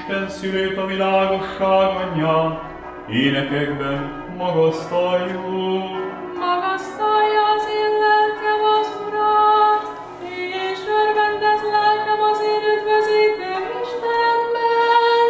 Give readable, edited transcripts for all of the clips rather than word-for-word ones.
Isten szülőt a világosság anyját, énekekben magasztaljuk. Magasztalja az én lelkem az Urat, és örvendez lelkem az én üdvözítőm Istenemben.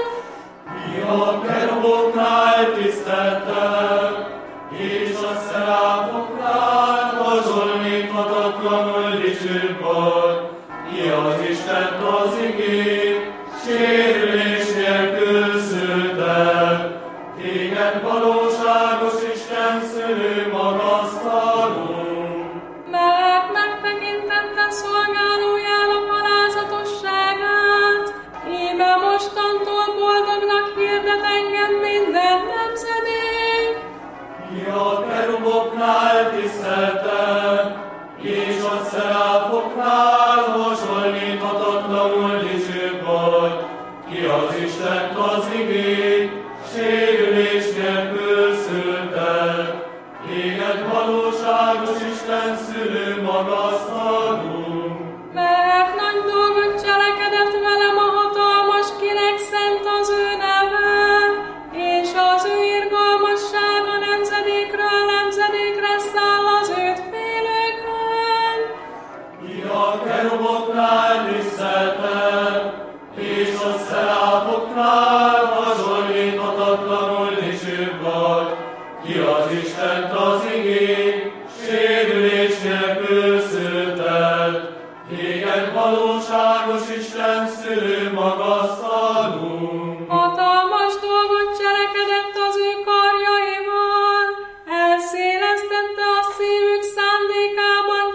A keruboknál tiszteltelek, és a szeráfoknál hasonlíthatatlanul dicsőbb vagy. Ki az Istent az igét, sérülés nélkül szültek. Téged valóságos Isten szülő magasztalunk. Mert megtekintette szolgálójának alázatosságát, íme mostantól boldognak hirdet engem minden nemzedék. Ki a keruboknál tiszteltek, és a szeráfoknál hasonlíthatatlanul dicsőbb vagy. Ki az Istent az igét, sérülés nélkül szültek. Téged valóságos Isten szülő magasztalunk. Mert nagy dolgot cselekedett velem a hatalmas, kinek szent az ő neve, és az ő irgalmassága nemzedékről nemzedékre száll az őt félőkön. Ki a keruboknál tiszteltek, és a szeráfoknál hasonlíthatatlanul dicsőbb vagy. Ki az Istent az igét, sérülés nélkül szültek. Téged valóságos Isten szülő magasztalunk. Hatalmas dolgot cselekedett az ő karjaival, elszélesztette a szívük szándékában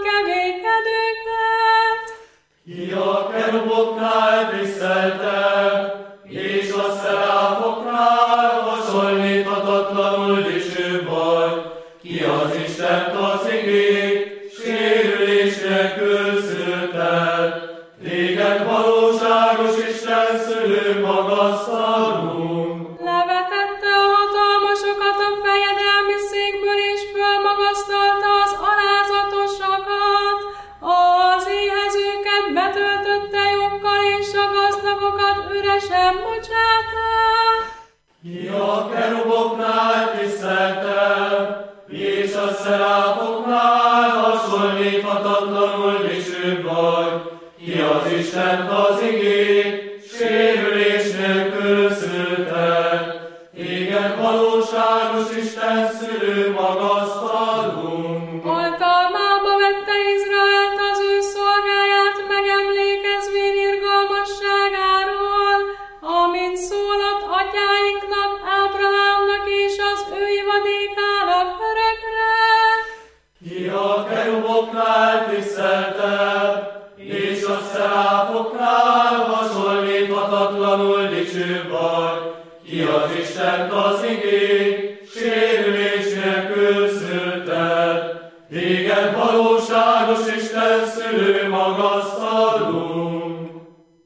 keménykedőket. Ki a keruboknál tiszteltek, és a szeráfoknál hasonlíthatatlanul dicsőbb vagy. Ki az Istent az igét, sérülés nélkül szültek. Téged valóságos Isten szülő magasztalunk. Levetette a hatalmasokat a fejedelmi székből, és fölmagasztalta az alázatosakat. Az éhezőket betöltötte joggal, és a gazdagokat üresen bocsátta. Ki a keruboknál tiszteltek, és a szeráfoknál hasonlíthatatlanul dicsőbb vagy. Ki az Istent az igét, sérülés nélkül szültek. Téged valóságos Isten szülő magasztalunk. Oltalmába vette Izraelt az ő szolgáját, megemlékezvén irgalmasságáról, amit szólott atyáinknak, Ábrahámnak és az ő ivadékának örökre. Ki a keruboknál tiszteltek, és a szeráfoknál